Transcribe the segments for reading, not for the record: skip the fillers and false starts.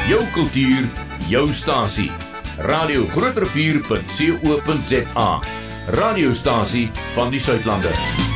Jou kultuur, jou stasie. Radio Groot Rivier.co.za. Radiostasie van die Suidlande.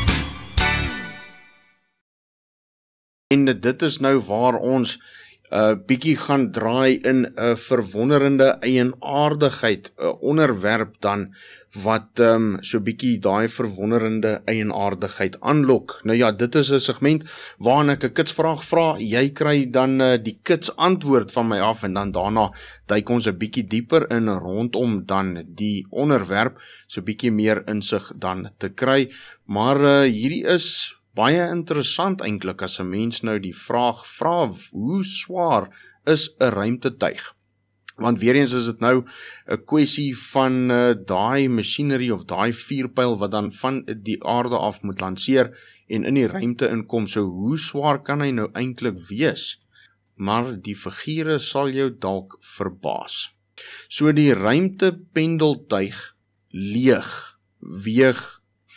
En dit is nou waar ons bietjie gaan draai in 'n verwonderende eienaardigheid, 'n onderwerp dan wat so bietjie daai verwonderende eienaardigheid aanlok. Nou ja, dit is 'n segment waarin ek 'n kitsvraag vra, jy kry dan die kits antwoord van my af en dan daarna duik ons 'n bietjie dieper in rondom dan die onderwerp, so bietjie meer insig dan te kry. Maar hierdie is baie interessant eintlik as 'n mens nou die vraag vra, hoe swaar is 'n ruimtetuig? Want weer eens is dit nou 'n kwessie van daai masjinerie of daai vuurpyl wat dan van die aarde af moet lanseer en in die ruimte inkom. So hoe swaar kan hy nou eintlik wees? Maar die figure sal jou dalk verbaas. So die ruimtependeltuig leeg weeg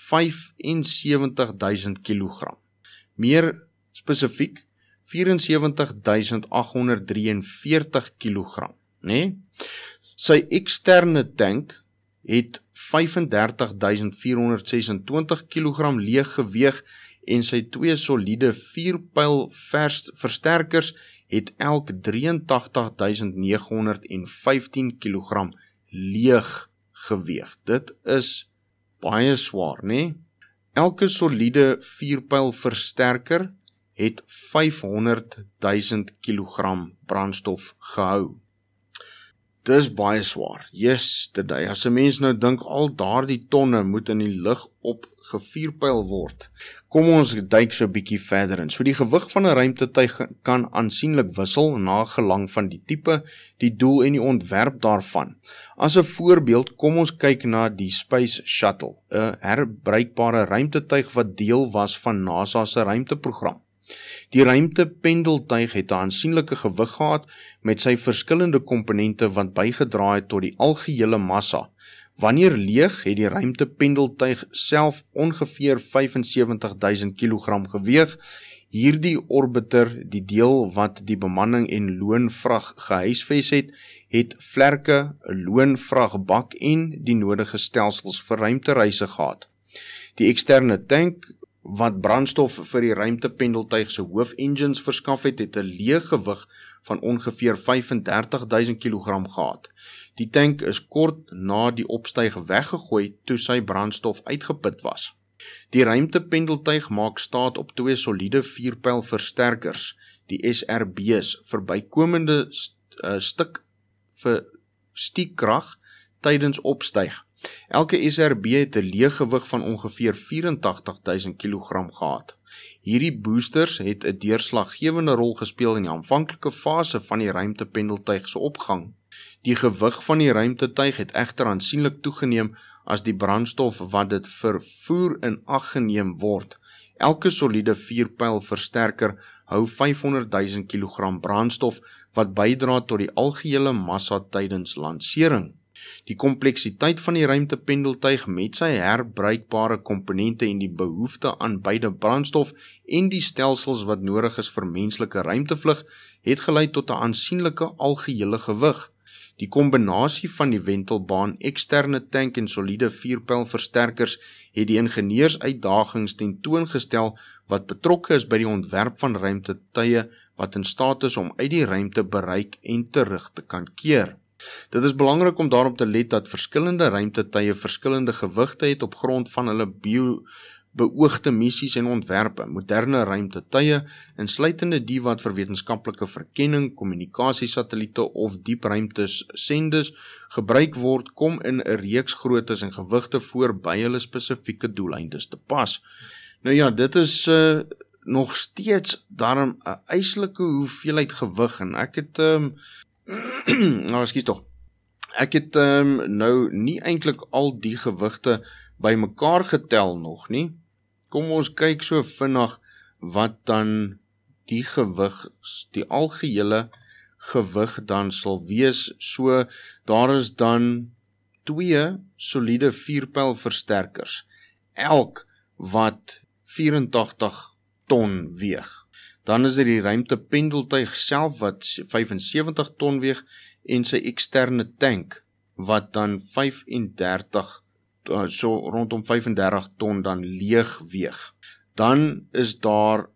75.000 kilogram. Meer spesifiek 74.843 kilogram, né? Sy eksterne tank het 35.426 kilogram leeg geweeg en sy twee soliede vierpyl versterkers het elk 83.915 kilogram leeg geweeg. Dit is baie swaar, né? Elke soliede vierpyl versterker het 500.000 kilogram brandstof gehou. Dis baie swaar. Yes, today. As 'n mens nou dink al daardie tonne moet in die lug op gevierpyl word. Kom ons duik so 'n bietjie verder in. So die gewig van 'n ruimtetuig kan aansienlik wissel na gelang van die tipe, die doel en die ontwerp daarvan. As 'n voorbeeld, kom ons kyk na die Space Shuttle, 'n herbruikbare ruimtetuig wat deel was van NASA se ruimteprogram. Die ruimtependeltuig het 'n aansienlike gewig gehad met sy verskillende komponente wat bygedra het tot die algehele massa. Wanneer leeg het die ruimtependeltuig self ongeveer 75.000 kilogram geweeg. Hierdie orbiter, die deel wat die bemanning en loonvrag gehuisves het vlerke, 'n loonvragbak en die nodige stelsels vir ruimtereise gehad. Die eksterne tank wat brandstof vir die ruimtependeltuig se hoofengines verskaf het 'n leë gewig van ongeveer 35.000 kilogram gehad. Die tank is kort na die opstyg weggegooi toe sy brandstof uitgeput was. Die ruimtependeltuig maak staat op twee soliede vierpyl versterkers, die SRB's, vir bykomende stiekkrag tydens opstyg. Elke SRB het 'n leë gewig van ongeveer 84.000 kilogram gehad. Hierdie boosters het 'n deurslaggewende rol gespeel in die aanvanklike fase van die ruimtependeltuig se opgang. Die gewig van die ruimtetuig het egter aansienlik toegeneem as die brandstof wat dit vervoer in ag geneem word. Elke soliede vierpyl versterker hou 500.000 kilogram brandstof wat bydra tot die algehele massa tydens lansering. Die kompleksiteit van die ruimtependeltuig met sy herbruikbare komponente en die behoefte aan beide brandstof en die stelsels wat nodig is vir menslike ruimtevlug het gelei tot 'n aansienlike algehele gewig. Die kombinasie van die wentelbaan, eksterne tank en soliede vierpyl versterkers het die ingenieursuitdagings tentoongestel wat betrokke is by die ontwerp van ruimtetuie wat in staat is om uit die ruimte bereik en terug te kan keer. Dit is belangrik om daarop te let dat verskillende ruimtetuie verskillende gewigte het op grond van hulle beoogde missies en ontwerpe. Moderne ruimtetuie, insluitende die wat vir wetenskaplike verkenning, kommunikasiesatelliete of diepruimtes sendes gebruik word, kom in 'n reeks groottes en gewigte voor by hulle spesifieke doeleindes te pas. Nou ja, dit is nog steeds daarom 'n eislike hoeveelheid gewig en ek het Ek het nou nie eintlik al die gewigte bymekaar getel nog nie. Kom ons kyk so vinnig wat dan die gewig, die algehele gewig dan sal wees. So daar is dan 2 soliede vierpyl versterkers, elk wat 84 ton weeg. Dan is die ruimtependeltuig self wat 75 ton weeg en sy eksterne tank wat dan 35 so rondom 35 ton dan leeg weeg. Dan is daar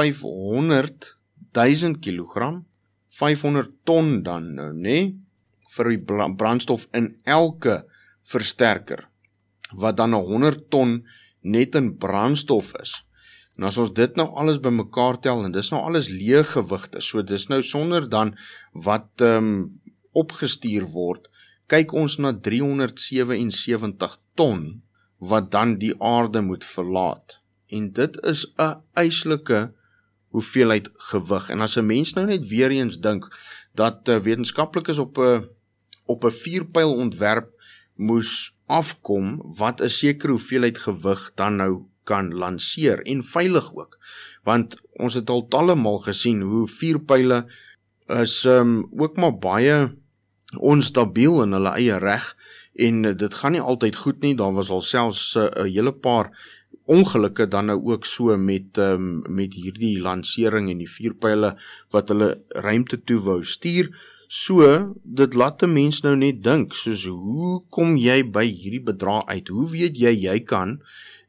500.000 kilogram, 500 ton dan nou, vir die brandstof in elke versterker, wat dan 100 ton net in brandstof is. En as ons dit nou alles bymekaar tel, en dis nou alles leë gewigte, so dis nou sonder dan wat opgestuur word, kyk ons na 377 ton, wat dan die aarde moet verlaat. En dit is 'n yslike hoeveelheid gewig. En as 'n mens nou net weer eens dink, dat wetenskaplikes op 'n vuurpyl ontwerp moes afkom, wat 'n sekere hoeveelheid gewig dan nou kan lanseer, en veilig ook. Want ons het al tallemal gesien, hoe vuurpyle is ook maar baie onstabiel in hulle eie reg, en dit gaan nie altyd goed nie. Daar was al selfs 'n hele paar ongelukke dan nou ook so met hierdie lansering en die vuurpyle wat hulle ruimte toe wou stuur. So, dit laat 'n mens nou net dink, soos hoe kom jy by hierdie bedrag uit? Hoe weet jy kan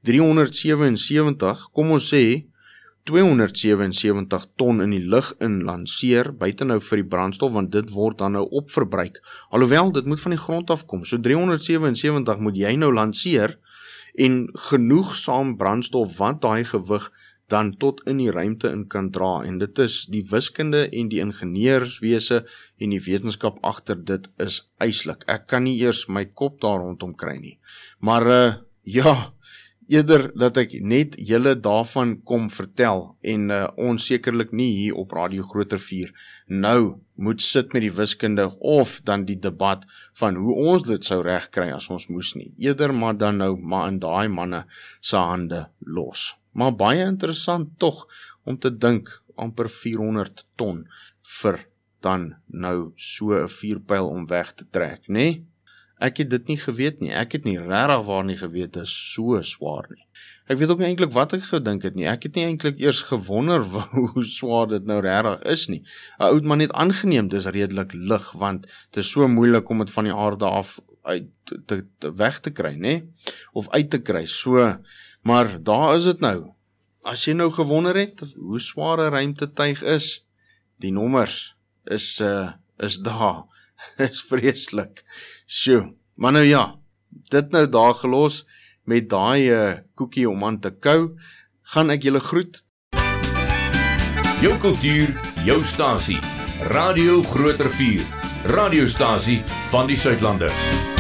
377, kom ons sê 277 ton in die lug in lanseer, buite nou vir die brandstof, want dit word dan nou opverbruik. Alhoewel, dit moet van die grond afkom. So 377 moet jy nou lanseer, en genoegsaam brandstof wat daai gewig dan tot in die ruimte in kan dra. En dit is die wiskunde en die ingenieurswese en die wetenskap agter dit is ysslik. Ek kan nie eers my kop daar rondom kry nie. Maar ja, eerder dat ek net julle daarvan kom vertel, en ons sekerlik nie hier op Radio Groter 4 nou moet sit met die wiskunde of dan die debat van hoe ons dit sou regkry as ons moes nie. Eerder maar dan nou maar in daai manne se hande los. Maar baie interessant tog om te dink, amper 400 ton vir dan nou so 'n vuurpyl om weg te trek, né? Ek het dit nie geweet nie. Ek het nie regtig waar nie geweet dit is so swaar nie. Ek weet ook nie eintlik wat ek gedink het nie. Ek het nie eintlik eers gewonder hoe swaar dit nou regtig is nie. 'n Ou het maar net aangeneem dis redelik lig, want dit is so moeilik om dit van die aarde af weg te kry, né? Of uit te kry. So, maar daar is dit nou. As jy nou gewonder het hoe swaar 'n ruimtetuig is, die nommers is daar. Is vreeslik. Sjoe, maar nou ja, dit nou daar gelos met daai koekie om aan te kou, gaan ek julle groet. Jou kultuur, jou stasie. Radio Groter 4. Radiostasie van die Suidlanders.